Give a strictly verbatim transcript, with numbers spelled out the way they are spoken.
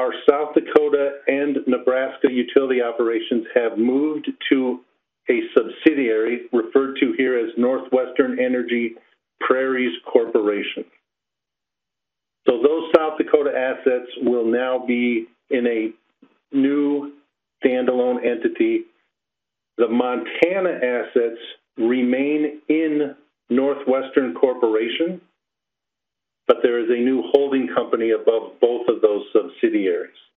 our South Dakota and Nebraska utility operations have moved to a subsidiary referred to here as Northwestern Energy Prairies Corporation. So those South Dakota assets will now be in a new standalone entity. The Montana assets remain in Northwestern Corporation, but there is a new holding company above both of those subsidiaries.